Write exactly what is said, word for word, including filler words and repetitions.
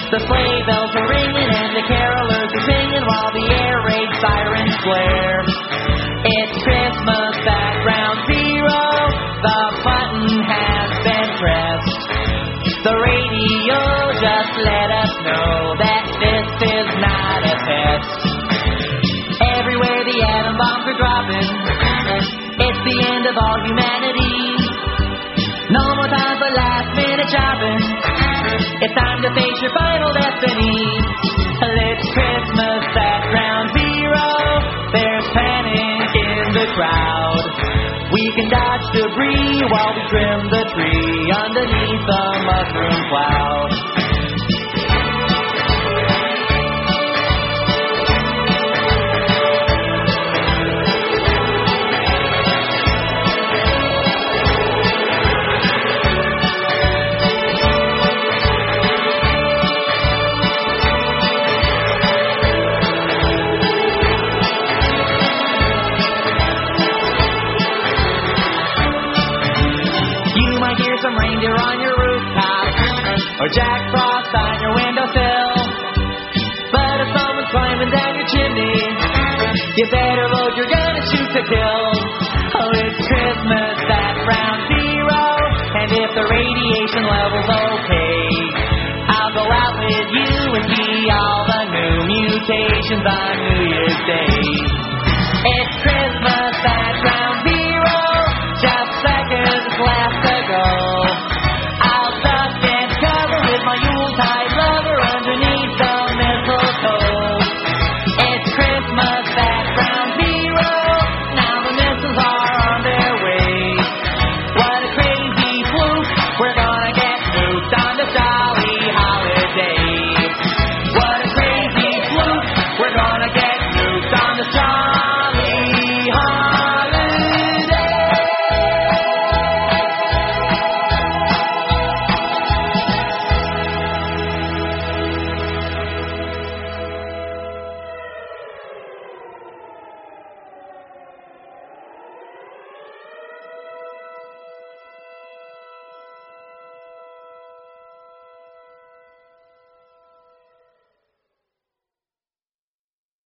The sleigh bells are ringing and the carolers are singing while the air raid sirens flare. It's Christmas at Ground Zero. The button has been pressed. The radio just let us know that this is not a test. Everywhere the atom bombs are dropping, it's the end of all humanity. No more time for last minute shopping. It's time to face your final destiny. It's Christmas at Ground Zero. There's panic in the crowd. We can dodge debris while we trim the tree underneath the mushroom cloud. Some reindeer on your rooftop, or Jack Frost on your windowsill. But if someone's climbing down your chimney, you better load your gun and shoot to kill. Oh, it's Christmas at Ground Zero, and if the radiation level's okay, I'll go out with you and see all the new mutations on New Year's Day.